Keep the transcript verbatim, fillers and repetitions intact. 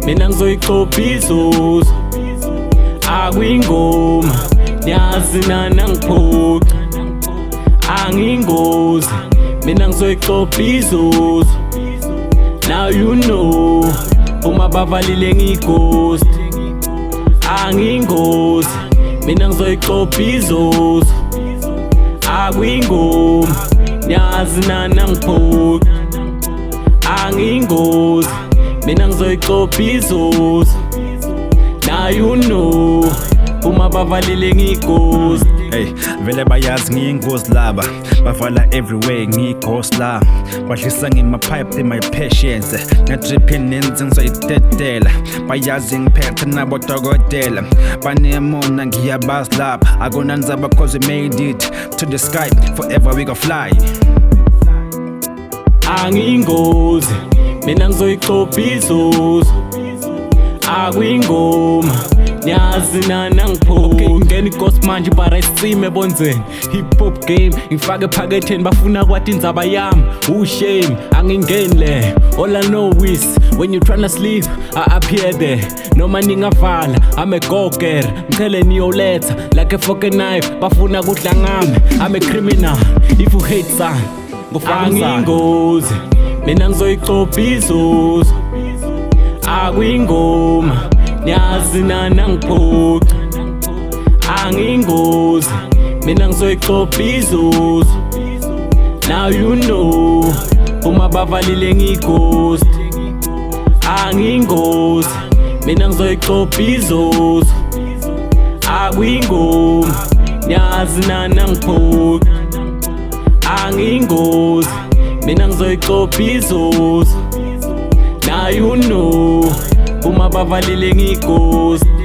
mina ngizoyichopha izuzu akuyingoma niyazi nana ngiphuca angiyingozi mina ngizoyichopha izuzu now you know uma bavalile ngighost angiyingozi mina ngizoyichopha izuzu akuyingoma niyazi nana ngiphuca angiyingozi mina ngizoyichopha izuzu now you know uma bavalile ngighost. Hey, vele bayazi ngiyingozi laba bavala everywhere ngighost la badlisa ngima-pipe in my patience na-dripping nenze ngizoyidedela bayazi ngiphethe nabodokotela banemona ngiyabazi lapha akunanzaba cause we made it to the sky forever we go fly. Angiyingozi mina ngizoyichopha izuzu akuyingoma niyazi nana ngiphuca ngena ighost manje bara isicime ebonzeni hip hop game ngifake ephaketheni bafuna kwathi indzaba yami ushame angingeni le all I know is when you tryna sleep I appear there noma ningavala I'm a go-getter mchele niyoletha like a fucking knife bafuna kudla ngami I'm a criminal if you hate son angiyingozi mina ngizoyichopha izuzu akuyingoma niyazi nana ngiphuca angiyingozi mina ngizoyichopha izuzu now you know uma bavalile ngighost angiyingozi mina ngizoyichopha izuzu akuyingoma niyazi nana ngiphuca angiyingozi mina ngizoyichopha izuzu now you know uma bavalile ngighost.